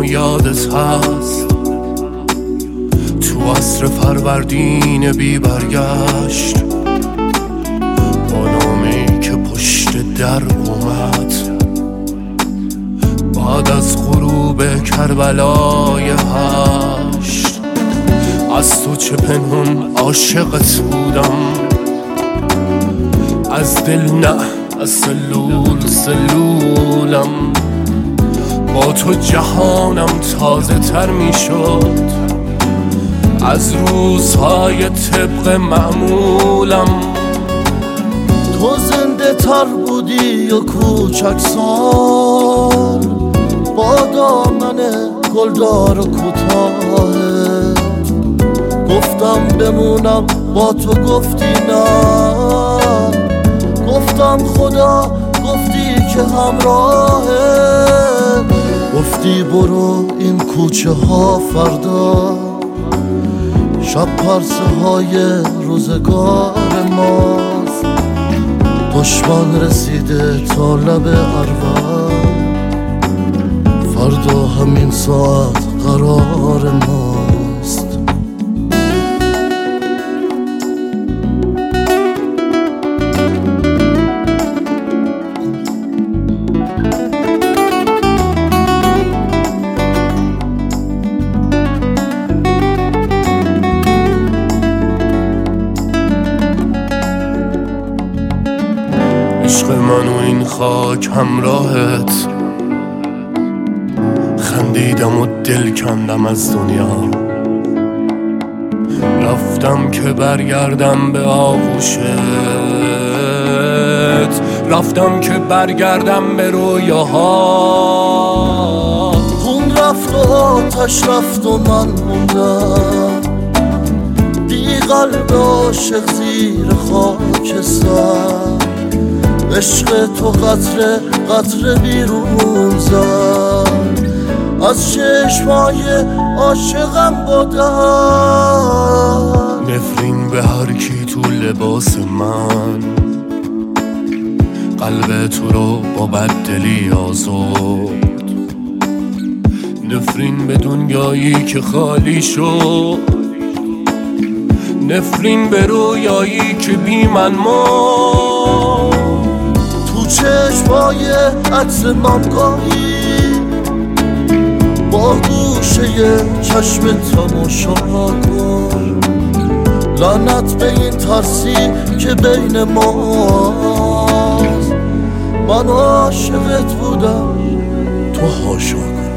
و یادت هست تو عصر فروردین بی برگشت، با نامه‌ای که پشت در اومد بعد از غروب کربلای 8. از تو چه پنهون عاشقت بودم، از دل نه از سلولم. با تو جهانم تازه تر می شد از روزهای طبق معمولم. تو زنده تر بودی و کوچک سال، با دامن گلدار و کوتاه. گفتم بمونم با تو گفتی نه، گفتم خدا گفتی که همراهه. گفتی برو این کوچه ها فردا شب پرسه های روزگار ماست. دشمن رسیده تا لب اروا، فردا همین ساعت قرار ماست. عشق من و این خاک همراهت، خندیدم و دل کندم از دنیا. رفتم که برگردم به آغوشت، رفتم که برگردم به رویاها. خون رفت و آتش رفت و من موندم بی قلب عاشق زیر خاکستر. عشق تو قطره قطره بیرون زد از چشمای عاشقم بودن. نفرین به هر کی تو لباس من، قلب تو رو با بددلی آزرد. نفرین به دنیایی که خالی شد، نفرین به رویایی که بی من مرد. چشمای عکس من گاهی با گوشه چشم تماشا کن. لعنت به این ترسی که بین ماست. من عاشقت بودم تو حاشا کن.